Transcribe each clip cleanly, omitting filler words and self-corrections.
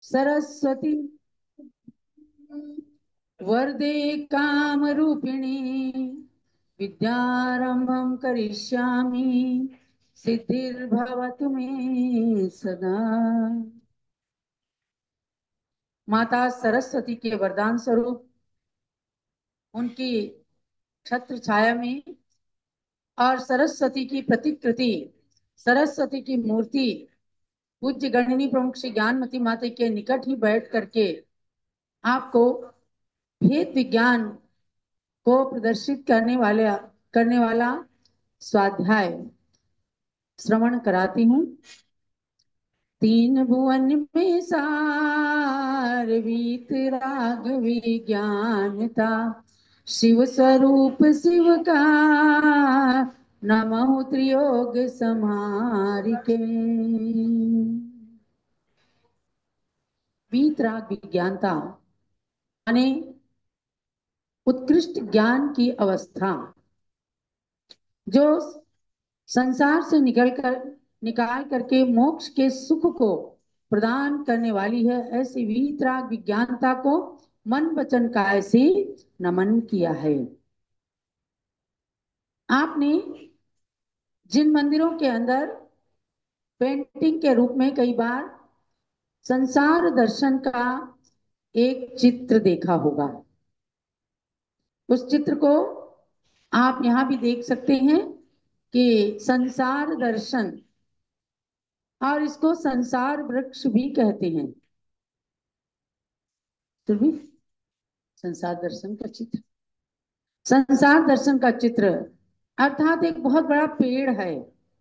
सरस्वती वरदे कामरूपिणी विद्यारंभं करिष्यामि सिद्धिर्भवतु मे सदा। माता सरस्वती के वरदान स्वरूप उनकी छत्र छाया में और सरस्वती की प्रतिकृति, सरस्वती की मूर्ति पूज्य गणिनी प्रमुख श्री ज्ञानमती माता के निकट ही बैठ करके आपको भेद विज्ञान को प्रदर्शित करने वाला स्वाध्याय श्रवण कराती हूँ। तीन भुवन में सार वीत राग विज्ञानता, शिव स्वरूप शिव का नमः त्रियोग समारिके। वीत राग विज्ञानता यानी उत्कृष्ट ज्ञान की अवस्था, जो संसार से निकाल करके मोक्ष के सुख को प्रदान करने वाली है। ऐसी वीतराग विज्ञानता को मन वचन काय से नमन किया है। आपने जिन मंदिरों के अंदर पेंटिंग के रूप में कई बार संसार दर्शन का एक चित्र देखा होगा, उस चित्र को आप यहां भी देख सकते हैं कि संसार दर्शन, और इसको संसार वृक्ष भी कहते हैं। तो भी संसार दर्शन का चित्र, संसार दर्शन का चित्र अर्थात एक बहुत बड़ा पेड़ है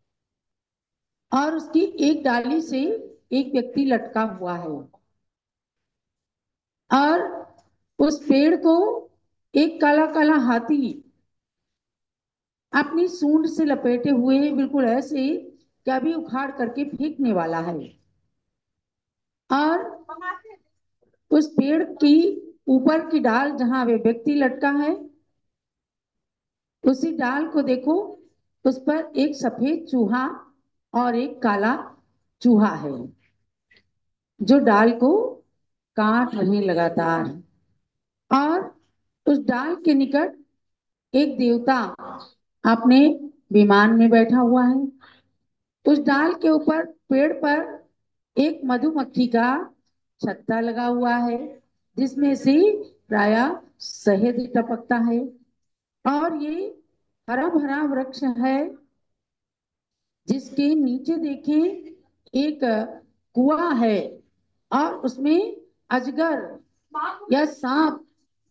और उसकी एक डाली से एक व्यक्ति लटका हुआ है, और उस पेड़ को एक काला काला हाथी अपनी सूंड से लपेटे हुए बिल्कुल ऐसे कि अभी उखाड़ करके फेंकने वाला है। और उस पेड़ की ऊपर की डाल जहां वे व्यक्ति लटका है, उसी डाल को देखो, उस पर एक सफेद चूहा और एक काला चूहा है जो डाल को काट रहे लगातार। और उस डाल के निकट एक देवता अपने विमान में बैठा हुआ है। उस डाल के ऊपर पेड़ पर एक मधुमक्खी का छत्ता लगा हुआ है जिसमें से प्राय शहद टपकता है। और ये हरा भरा वृक्ष है जिसके नीचे देखें एक कुआं है और उसमें अजगर या सांप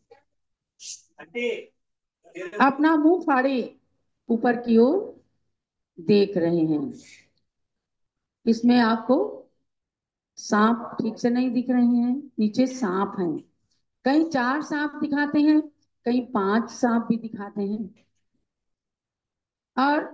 अपना मुंह फाड़े ऊपर की ओर देख रहे हैं। इसमें आपको सांप ठीक से नहीं दिख रहे हैं, नीचे सांप हैं। कहीं 4 सांप दिखाते हैं, कहीं 5 सांप भी दिखाते हैं। और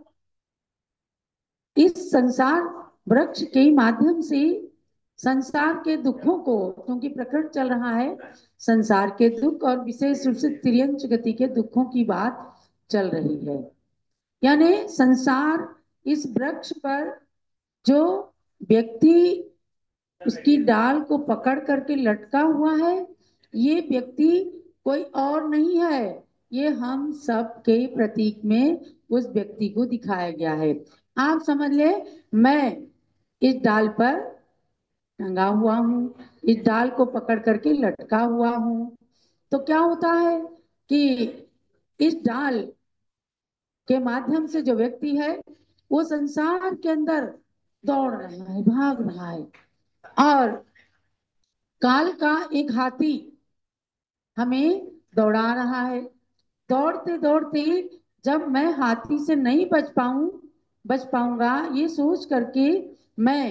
इस संसार वृक्ष के माध्यम से संसार के दुखों को, क्योंकि प्रकरण चल रहा है संसार के दुख और विशेष रूप से तिर्यंच गति के दुखों की बात चल रही है। यानी संसार इस वृक्ष पर जो व्यक्ति उसकी डाल को पकड़ करके लटका हुआ है, ये व्यक्ति कोई और नहीं है, ये हम सब के प्रतीक में उस व्यक्ति को दिखाया गया है। आप समझ ले, मैं इस डाल पर टंगा हुआ हूँ, इस डाल को पकड़ करके लटका हुआ हूँ। तो क्या होता है कि इस डाल के माध्यम से जो व्यक्ति है वो संसार के अंदर दौड़ रहा है, भाग रहा है। और काल का एक हाथी हमें दौड़ा रहा है। दौड़ते दौड़ते जब मैं हाथी से नहीं बच पाऊंगा ये सोच करके मैं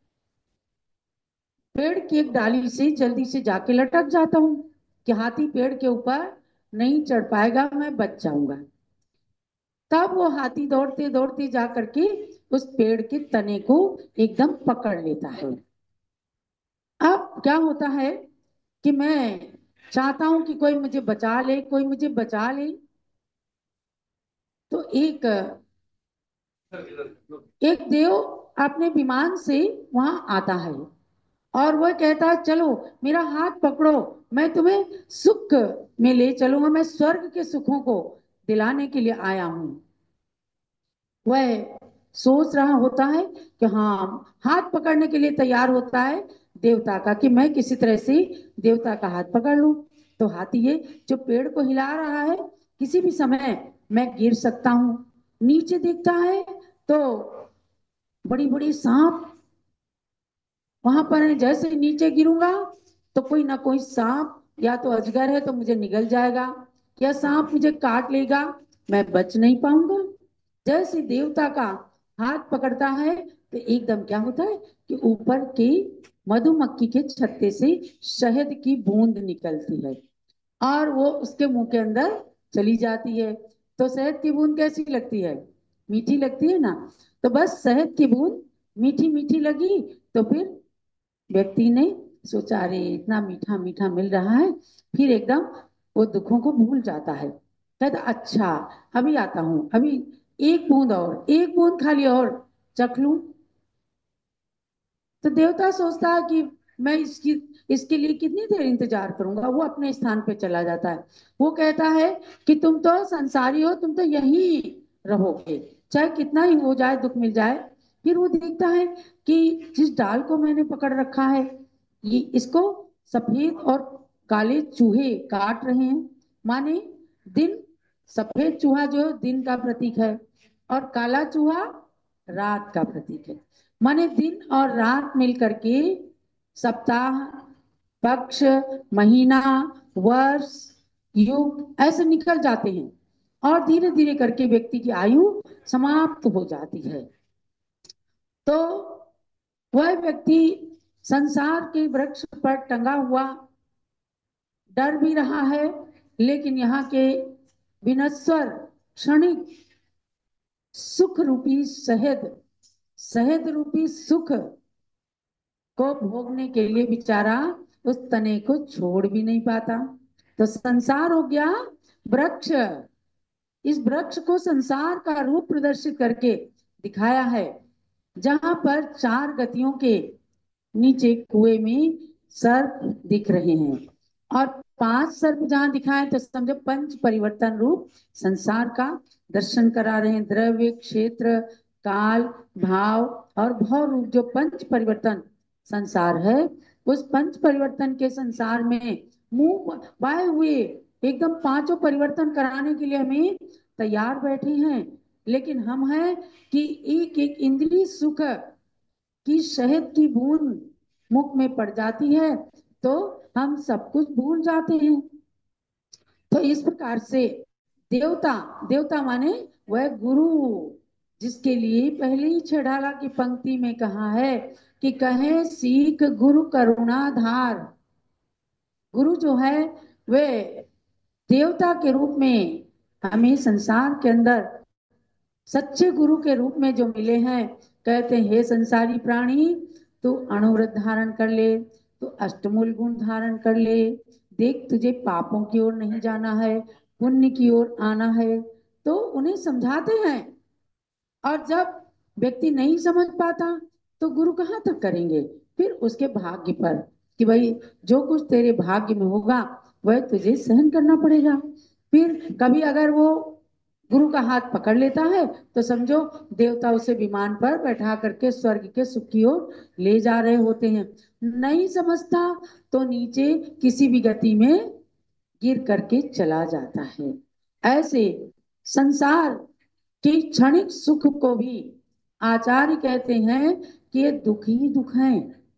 पेड़ की एक डाली से जल्दी से जाके लटक जाता हूँ कि हाथी पेड़ के ऊपर नहीं चढ़ पाएगा, मैं बच जाऊंगा। तब वो हाथी दौड़ते दौड़ते जा करके उस पेड़ के तने को एकदम पकड़ लेता है। अब क्या होता है कि मैं चाहता हूं कि कोई मुझे बचा ले, कोई मुझे बचा ले। तो एक देव अपने विमान से वहां आता है और वह कहता है चलो मेरा हाथ पकड़ो, मैं तुम्हें सुख में ले चलूंगा, मैं स्वर्ग के सुखों को दिलाने के लिए आया हूं। वह सोच रहा होता है कि हाँ, हाथ पकड़ने के लिए तैयार होता है देवता का, कि मैं किसी तरह से देवता का हाथ पकड़ लूं। तो हाथी ये जो पेड़ को हिला रहा है, किसी भी समय मैं गिर सकता हूँ। नीचे देखता है तो बड़ी बड़ी सांप वहां पर है। जैसे नीचे गिरूंगा तो कोई ना कोई सांप, या तो अजगर है तो मुझे निगल जाएगा, या सांप मुझे काट लेगा, मैं बच नहीं पाऊंगा। जैसे देवता का हाथ पकड़ता है तो एकदम क्या होता है कि ऊपर की मधुमक्खी के छत्ते से शहद की बूंद निकलती है और वो उसके मुंह के अंदर चली जाती है। तो शहद की बूंद कैसी लगती है? मीठी लगती है ना। तो बस शहद की बूंद मीठी मीठी लगी, तो फिर व्यक्ति ने सोचा अरे इतना मीठा मीठा मिल रहा है, फिर एकदम वो दुखों को भूल जाता है। कहता अच्छा, अभी आता हूं, अभी एक बूंद और, एक बूंद खाली और चख लूं। तो देवता सोचता है कि मैं इसकी इसके लिए कितनी देर इंतजार करूंगा। वो अपने स्थान पे चला जाता है। वो कहता है कि तुम तो संसारी हो, तुम तो यहीं रहोगे, चाहे कितना ही हो जाए, दुख मिल जाए। फिर वो देखता है कि जिस डाल को मैंने पकड़ रखा है, ये इसको सफेद और काले चूहे काट रहे हैं। माने दिन, सफेद चूहा जो दिन का प्रतीक है और काला चूहा रात का प्रतीक है। माने दिन और रात मिलकर के सप्ताह, पक्ष, महीना, वर्ष, युग ऐसे निकल जाते हैं और धीरे धीरे करके व्यक्ति की आयु समाप्त हो जाती है। तो वह व्यक्ति संसार के वृक्ष पर टंगा हुआ डर भी रहा है, लेकिन यहाँ के विनश्वर क्षणिक सुख रूपी शहद, शहद रूपी सुख को भोगने के लिए बेचारा उस तने को छोड़ भी नहीं पाता। तो संसार हो गया वृक्ष। इस वृक्ष को संसार का रूप प्रदर्शित करके दिखाया है, जहां पर चार गतियों के नीचे कुएं में सर्प दिख रहे हैं और पांच सर्प जहां दिखाए तो समझो पंच परिवर्तन रूप संसार का दर्शन करा रहे हैं। द्रव्य, क्षेत्र, काल, भाव और भव रूप जो पंच परिवर्तन संसार है, उस पंच परिवर्तन के संसार में मुंह बाए हुए एकदम पांचों परिवर्तन कराने के लिए हमें तैयार बैठे हैं। लेकिन हम हैं कि एक एक इंद्रिय सुख की शहद की बूंद मुख में पड़ जाती है तो हम सब कुछ भूल जाते हैं। तो इस प्रकार से देवता, देवता माने वह गुरु, जिसके लिए पहले ही छेड़ाला की पंक्ति में कहा है कि कहे सीख गुरु करुणाधार। गुरु जो है वे देवता के रूप में हमें संसार के अंदर सच्चे गुरु के रूप में जो मिले हैं। कहते हैं हे संसारी प्राणी, तू अणुव्रत धारण कर ले, तू अष्टमूल गुण धारण कर ले, देख तुझे पापों की ओर नहीं जाना है, पुण्य की ओर आना है। तो उन्हें समझाते हैं। और जब व्यक्ति नहीं समझ पाता तो गुरु कहाँ तक करेंगे? फिर उसके भाग्य पर, कि भाई जो कुछ तेरे भाग्य में होगा वह तुझे सहन करना पड़ेगा। फिर कभी अगर वो गुरु का हाथ पकड़ लेता है तो समझो देवता उसे विमान पर बैठा करके स्वर्ग के सुख की ओर ले जा रहे होते हैं। नहीं समझता तो नीचे किसी भी गति में गिर करके चला जाता है। ऐसे संसार के क्षणिक सुख को भी आचार्य कहते हैं कि ये दुख ही दुख है।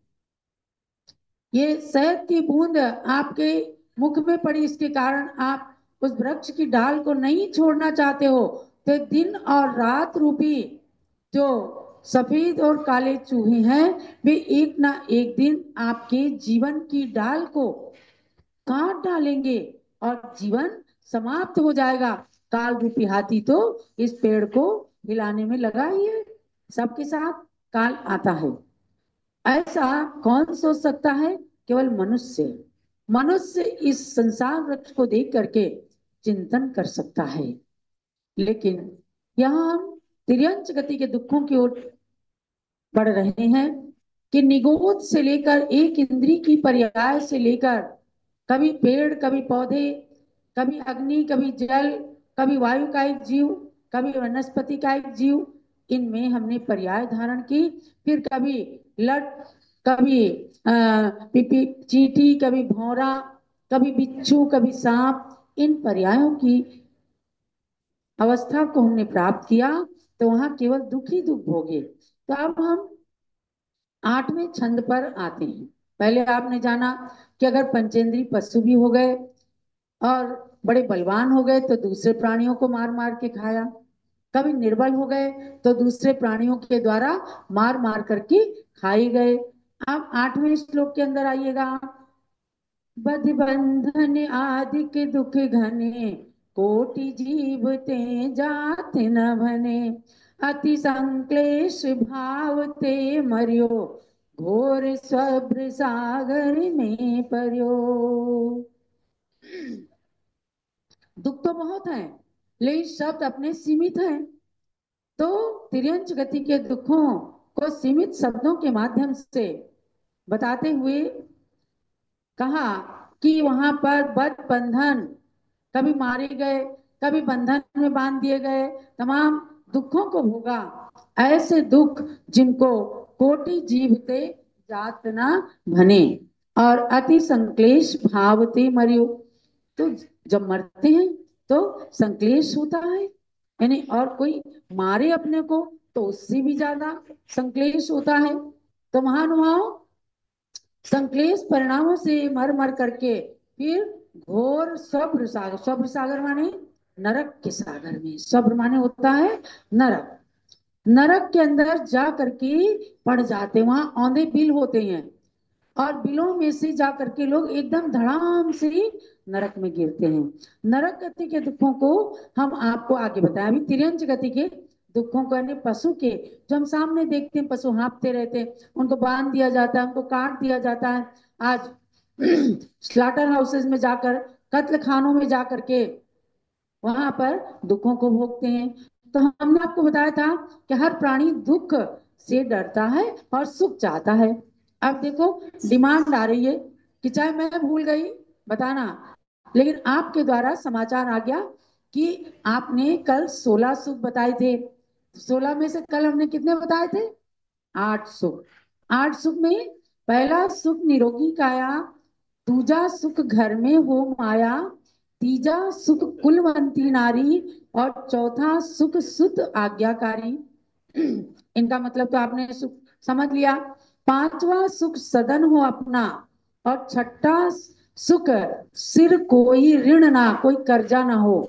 ये शहद की बूंद आपके मुख में पड़ी, इसके कारण आप उस वृक्ष की डाल को नहीं छोड़ना चाहते हो। तो दिन और रात रूपी जो सफेद और काले चूहे हैं, वे एक ना एक दिन आपके जीवन की डाल को काट डालेंगे और जीवन समाप्त हो जाएगा। काल रूपी हाथी तो इस पेड़ को हिलाने में लगा ही है। सबके साथ काल आता है। ऐसा कौन सोच सकता है? केवल मनुष्य। मनुष्य इस संसार वृक्ष को देख करके चिंतन कर सकता है। लेकिन यहाँ हम तिर्यंच गति के दुखों की ओर बढ़ रहे हैं। कि निगोद से लेकर एक इंद्री की पर्याय से लेकर कभी पेड़, कभी पौधे, कभी अग्नि, कभी जल, कभी वायु का एक जीव, कभी वनस्पति का एक जीव, इनमें हमने पर्याय धारण की। फिर कभी लट, कभी पिपी चींटी, कभी भौरा, कभी बिच्छू, कभी सांप, इन पर्यायों की अवस्था को हमने प्राप्त किया, तो वहां केवल दुख ही दुख भोगे। तो अब हम 8वें छंद पर आते हैं। पहले आपने जाना कि अगर पंचेंद्री पशु भी हो गए और बड़े बलवान हो गए तो दूसरे प्राणियों को मार मार के खाया, कभी निर्बल हो गए तो दूसरे प्राणियों के द्वारा मार मार करके खाए गए। अब 8वें श्लोक के अंदर आइएगा। बध बंधन आदि के दुख घने, कोटि जीव ते जात न भने, अति संक्लेश भाव ते मरियो, घोर स्वभ्र सागर में पर्यो। दुख तो बहुत है, लेकिन शब्द अपने सीमित हैं। तो तिर्यंच गति के दुखों को सीमित शब्दों के माध्यम से बताते हुए कहा कि वहां पर बद्ध बंधन, कभी मारे गए, कभी बंधन में बांध दिए गए, तमाम दुखों को भोगा। ऐसे दुख जिनको कोटि जीवते जात न भने, और अति संक्लेश भावते मरियो। तो जब मरते हैं तो संक्लेश होता है, यानी और कोई मारे अपने को तो उससे भी ज्यादा संक्लेश होता है। तो महानुभाव, संक्लेश परिणामों से मर मर करके फिर घोर स्वभ्र सागर, स्वभ्र सागर माने नरक के सागर में, स्वभ्र माने होता है नरक, नरक के अंदर जा करके पड़ जाते। वहां औंधे बिल होते हैं और बिलों में से जा करके लोग एकदम धड़ाम से नरक में गिरते हैं। नरक गति के दुखों को हम आपको आगे बताएं। अभी तिर्यंच गति के दुखों को, यानी पशु के, जो हम सामने देखते हैं पशु हाँफते रहते हैं, उनको बांध दिया जाता है, उनको काट दिया जाता है। आज स्लाटर हाउसेज में जाकर, कत्ल खानों में जाकर के वहां पर दुखों को भोगते हैं। तो हमने आपको बताया था कि हर प्राणी दुख से डरता है और सुख चाहता है। अब देखो, डिमांड आ रही है कि चाहे मैं भूल गई बताना, लेकिन आपके द्वारा समाचार आ गया कि आपने कल 16 सुख बताए थे। 16 में से कल हमने कितने बताए थे? 8 सुख। 8 सुख में पहला सुख निरोगी काया, दूजा सुख घर में हो माया, तीजा सुख कुलवंती नारी, और चौथा सुख सुत आज्ञाकारी। इनका मतलब तो आपने सुख समझ लिया। पांचवा सुख सदन हो अपना, और छठा सुख सिर कोई ऋण ना, कोई कर्जा ना हो।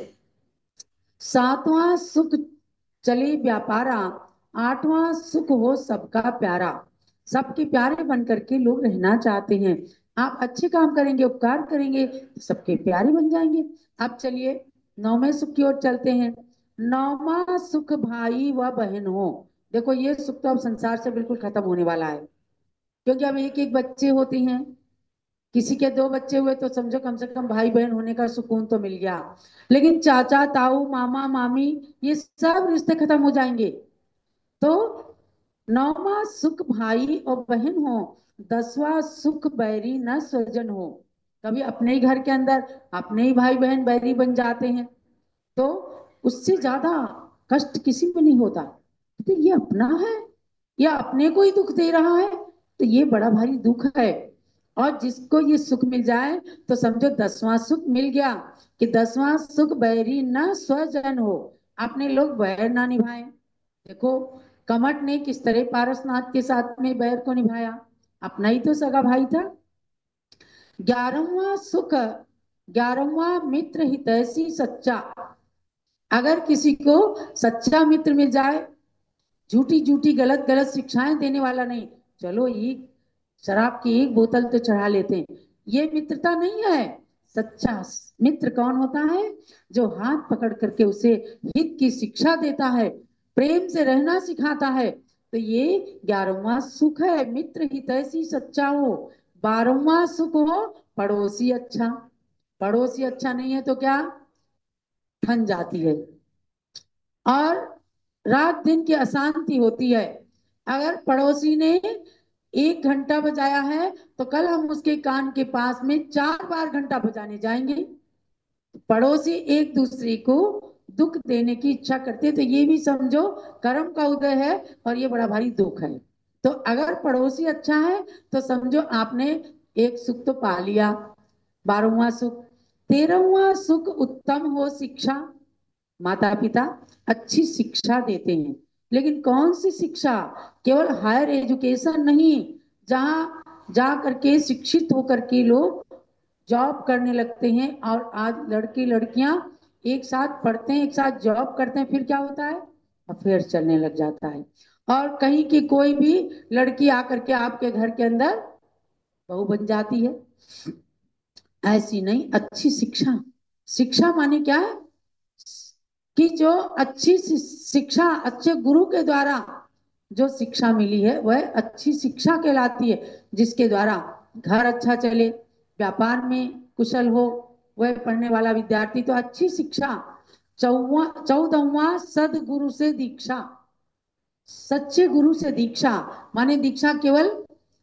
सातवां सुख चले व्यापारा, आठवां सुख हो सबका प्यारा। सबके प्यारे बन करके लोग रहना चाहते हैं। आप अच्छे काम करेंगे, उपकार करेंगे तो सबके प्यारे बन जाएंगे। अब चलिए 9वें सुख की ओर चलते हैं। 9वां सुख भाई व बहन हो। देखो, ये सुख तो अब संसार से बिल्कुल खत्म होने वाला है, क्योंकि अब एक एक बच्चे होते हैं। किसी के 2 बच्चे हुए तो समझो कम से कम भाई बहन होने का सुकून तो मिल गया। लेकिन चाचा ताऊ मामा मामी, ये सब रिश्ते खत्म हो जाएंगे। तो 9वां सुख भाई और बहन हो, 10वां सुख बैरी न स्वजन हो। कभी अपने ही घर के अंदर अपने ही भाई बहन बैरी बन जाते हैं, तो उससे ज्यादा कष्ट किसी में नहीं होता। तो ये अपना है या अपने को ही दुख दे रहा है, तो ये बड़ा भारी दुख है। और जिसको ये सुख मिल जाए तो समझो 10वां सुख मिल गया, कि 10वां सुख बैरी न स्वजन हो, अपने लोग बैर ना निभाए। देखो, कमट ने किस तरह पारसनाथ के साथ में बैर को निभाया, अपना ही तो सगा भाई था। 11वां सुख, 11वां मित्र हितैषी सच्चा। अगर किसी को सच्चा मित्र मिल जाए, झूठी झूठी गलत गलत शिक्षाएं देने वाला नहीं, चलो एक शराब की एक बोतल तो चढ़ा लेते हैं, ये मित्रता नहीं है। सच्चा मित्र कौन होता है? जो हाथ पकड़ करके उसे हित की शिक्षा देता है, प्रेम से रहना सिखाता है। तो ये 11वां सुख है, मित्र हितैषी सच्चा हो। 12वां सुख हो पड़ोसी अच्छा। पड़ोसी अच्छा नहीं है तो क्या? ठन जाती है और रात दिन की अशांति होती है। अगर पड़ोसी ने 1 घंटा बजाया है तो कल हम उसके कान के पास में 4 बार घंटा बजाने जाएंगे। पड़ोसी एक दूसरे को दुख देने की इच्छा करते हैं, तो ये भी समझो कर्म का उदय है और ये बड़ा भारी दुख है। तो अगर पड़ोसी अच्छा है तो समझो आपने एक सुख तो पा लिया। 12वां सुख। 13वां सुख उत्तम हो शिक्षा। माता पिता अच्छी शिक्षा देते हैं, लेकिन कौन सी शिक्षा? केवल हायर एजुकेशन नहीं, जहां जा करके शिक्षित होकर के लोग जॉब करने लगते हैं। और आज लड़के लड़कियां एक साथ पढ़ते हैं, एक साथ जॉब करते हैं, फिर क्या होता है? अफेयर चलने लग जाता है। और कहीं की कोई भी लड़की आकर के आपके घर के अंदर बहू बन जाती है। ऐसी नहीं, अच्छी शिक्षा। शिक्षा माने क्या है? कि जो अच्छी शिक्षा अच्छे गुरु के द्वारा जो शिक्षा मिली है वह अच्छी शिक्षा कहलाती है, जिसके द्वारा घर अच्छा चले, व्यापार में कुशल हो, वह पढ़ने वाला विद्यार्थी। तो अच्छी शिक्षा। 14वां सदगुरु से दीक्षा। सच्चे गुरु से दीक्षा माने दीक्षा केवल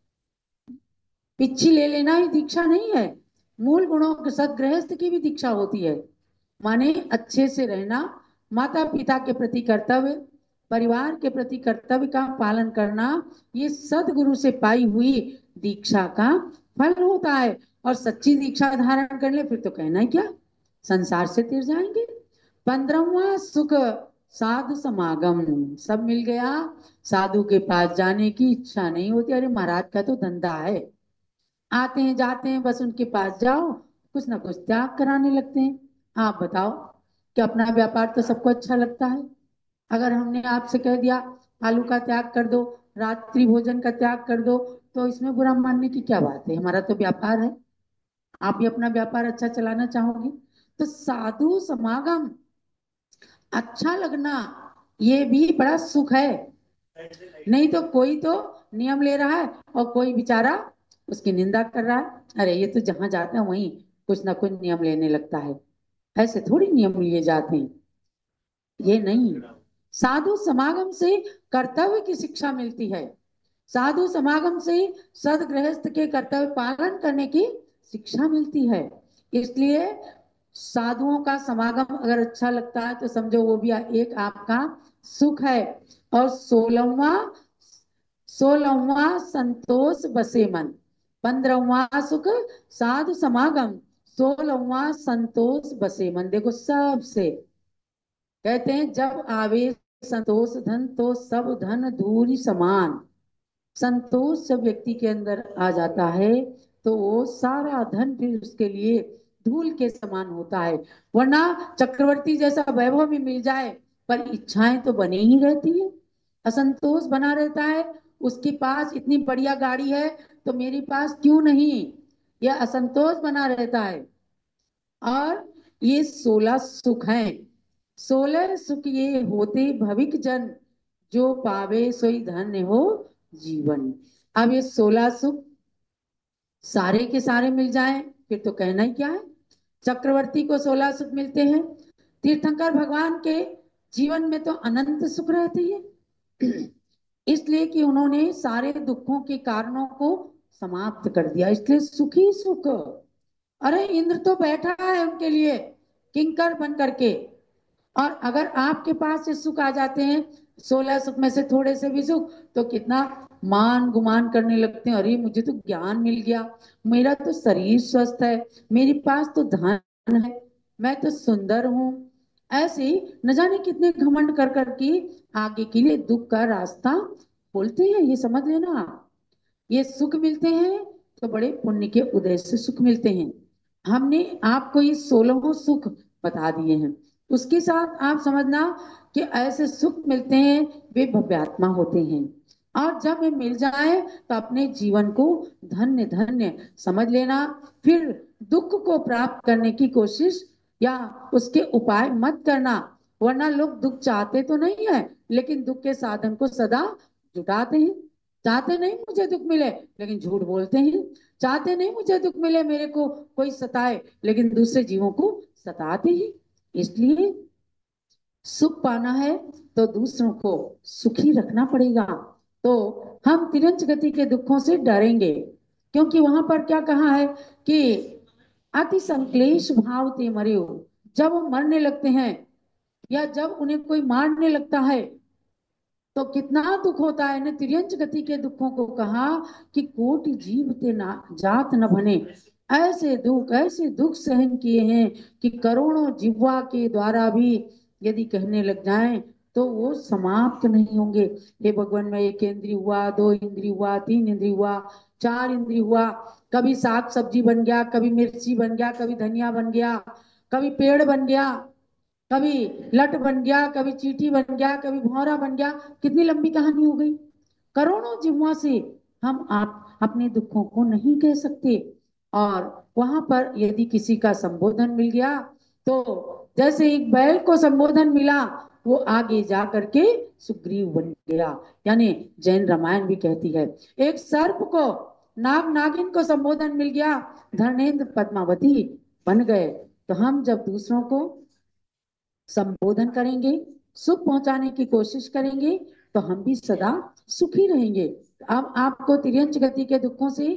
पिच्छी ले लेना ही दीक्षा नहीं है। मूल गुणों के सदगृहस्थ की भी दीक्षा होती है। माने अच्छे से रहना, माता पिता के प्रति कर्तव्य, परिवार के प्रति कर्तव्य का पालन करना, ये सदगुरु से पाई हुई दीक्षा का फल होता है। और सच्ची दीक्षा धारण कर ले फिर तो कहना ही क्या, संसार से तिर जाएंगे। 15वां सुख साधु समागम। सब मिल गया, साधु के पास जाने की इच्छा नहीं होती। अरे महाराज का तो धंधा है, आते हैं जाते हैं, बस उनके पास जाओ, कुछ ना कुछ त्याग कराने लगते हैं। आप बताओ कि अपना व्यापार तो सबको अच्छा लगता है। अगर हमने आपसे कह दिया आलू का त्याग कर दो, रात्रि भोजन का त्याग कर दो, तो इसमें बुरा मानने की क्या बात है? हमारा तो व्यापार है, आप भी अपना व्यापार अच्छा चलाना चाहोगे। तो साधु समागम, अच्छा लगना, ये भी बड़ा सुख है। नहीं तो कोई तो नियम ले रहा है और कोई बेचारा उसकी निंदा कर रहा है। अरे ये तो जहां जाता है वहीं कुछ ना कुछ नियम लेने लगता है, ऐसे थोड़ी नियम लिए जाते हैं। ये नहीं। साधु समागम से कर्तव्य की शिक्षा मिलती है। साधु समागम से सदगृहस्थ के कर्तव्य पालन करने की शिक्षा मिलती है। इसलिए साधुओं का समागम अगर अच्छा लगता है तो समझो वो भी एक आपका सुख है। और 16वां संतोष बसे मन। 15वां सुख साधु समागम, 16वां संतोष बसे मन। देखो सबसे कहते हैं जब आवे संतोष धन तो सब धन धूलि समान। संतोष जब व्यक्ति के अंदर आ जाता है तो वो सारा धन फिर उसके लिए धूल के समान होता है। वरना चक्रवर्ती जैसा वैभव भी मिल जाए पर इच्छाएं तो बनी ही रहती है, असंतोष बना रहता है। उसके पास इतनी बढ़िया गाड़ी है तो मेरे पास क्यों नहीं, यह असंतोष बना रहता है। और ये 16 सुख हैं। 16 सुख ये होते भविक जन, जो पावे सोई धन्य हो जीवन। अब ये 16 सुख सारे के सारे मिल जाएं फिर तो कहना ही क्या है। चक्रवर्ती को 16 सुख मिलते हैं। तीर्थंकर भगवान के जीवन में तो अनंत सुख रहते हैं, इसलिए कि उन्होंने सारे दुखों के कारणों को समाप्त कर दिया, इसलिए सुखी सुख। अरे इंद्र तो बैठा है उनके लिए किंकर बन करके। और अगर आपके पास से सुख आ जाते हैं, 16 सुख में से थोड़े से भी सुख, तो कितना मान गुमान करने लगते हैं। अरे मुझे तो ज्ञान मिल गया, मेरा तो शरीर स्वस्थ है, मेरे पास तो धन है, मैं तो सुंदर हूँ। ऐसे ही न जाने कितने घमंड कर करके आगे के लिए दुख का रास्ता खोलते हैं। ये समझ लेना आप। ये सुख मिलते हैं तो बड़े पुण्य के उदय से सुख मिलते हैं। हमने आपको ये 16 सुख बता दिए हैं। उसके साथ आप समझना कि ऐसे सुख मिलते हैं, वे भव्यात्मा होते हैं। और जब वे मिल जाए तो अपने जीवन को धन्य धन्य समझ लेना। फिर दुख को प्राप्त करने की कोशिश या उसके उपाय मत करना। वरना लोग दुख चाहते तो नहीं है, लेकिन दुख के साधन को सदा जुटाते हैं। चाहते नहीं मुझे दुख मिले लेकिन झूठ बोलते हैं। चाहते नहीं मुझे दुख मिले, मेरे को कोई सताए, लेकिन दूसरे जीवों को सताते हैं। इसलिए सुख पाना है तो दूसरों को सुखी रखना पड़ेगा। तो हम तिरंज गति के दुखों से डरेंगे, क्योंकि वहां पर क्या कहा है कि अति संक्लेश भाव ते मरे हो। जब वो मरने लगते हैं या जब उन्हें कोई मारने लगता है तो कितना दुख होता है। ने तिर्यंच गति के दुखों को कहा कि कोटि जीव ते ना जात न बने। ऐसे दुख सहन किए हैं कि करोड़ों जिह्वा के द्वारा भी यदि कहने लग जाएं तो वो समाप्त नहीं होंगे। हे भगवान, में एक इंद्रिय हुआ, दो इंद्रिय हुआ, तीन इंद्रिय हुआ, चार इंद्रिय हुआ, कभी साग सब्जी बन गया, कभी मिर्ची बन गया, कभी धनिया बन गया, कभी पेड़ बन गया, कभी लट बन गया, कभी चींटी बन गया, कभी भौरा बन गया। कितनी लंबी कहानी हो गई। करोड़ों जीवों से हम आप अपने दुखों को नहीं कह सकते। और वहां पर यदि किसी का संबोधन मिल गया तो जैसे एक बैल को संबोधन मिला, वो आगे जा करके सुग्रीव बन गया। यानी जैन रामायण भी कहती है एक सर्प को, नाग नागिन को संबोधन मिल गया, धर्मेंद्र पद्मावती बन गए। तो हम जब दूसरों को संबोधन करेंगे, सुख पहुंचाने की कोशिश करेंगे, तो हम भी सदा सुखी रहेंगे। अब आपको तिर्यंच गति के दुखों से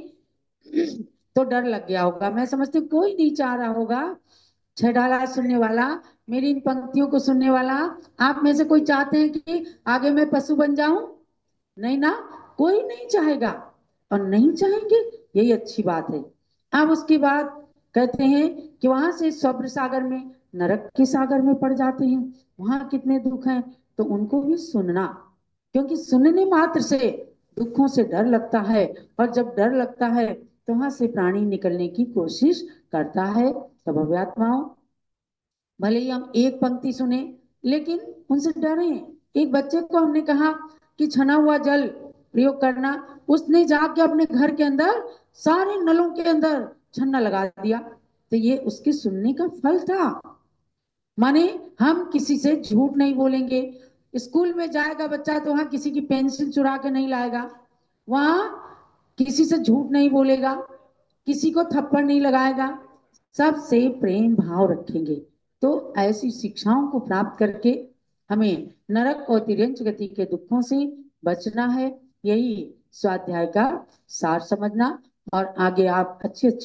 तो डर लग गया होगा। मैं समझती हूँ कोई नहीं चाह रहा होगा, छेड़ाला सुनने वाला, मेरी इन पंक्तियों को सुनने वाला, आप में से कोई चाहते हैं कि आगे मैं पशु बन जाऊं? नहीं ना, कोई नहीं चाहेगा। और नहीं चाहेंगे, यही अच्छी बात है। अब उसके बाद कहते हैं कि वहां से स्वप्न सागर में, नरक के सागर में पड़ जाते हैं। वहां कितने दुख हैं, तो उनको भी सुनना, क्योंकि सुनने मात्र से दुखों से डर लगता है। और जब डर लगता है तो वहां से प्राणी निकलने की कोशिश करता है। तो भव्यात्माओं, भले ही हम एक पंक्ति सुने लेकिन उनसे डरे। एक बच्चे को हमने कहा कि छना हुआ जल प्रयोग करना, उसने जाके अपने घर के अंदर सारे नलों के अंदर छन्ना लगा दिया। तो ये उसके सुनने का फल था। माने हम किसी से झूठ नहीं बोलेंगे। स्कूल में जाएगा बच्चा तो वहां किसी की पेंसिल चुरा के नहीं लाएगा, वहां किसी से झूठ नहीं बोलेगा, किसी को थप्पड़ नहीं लगाएगा, सबसे प्रेम भाव रखेंगे। तो ऐसी शिक्षाओं को प्राप्त करके हमें नरक और तिर्यंच गति के दुखों से बचना है। यही स्वाध्याय का सार समझना। और आगे आप अच्छे अच्छे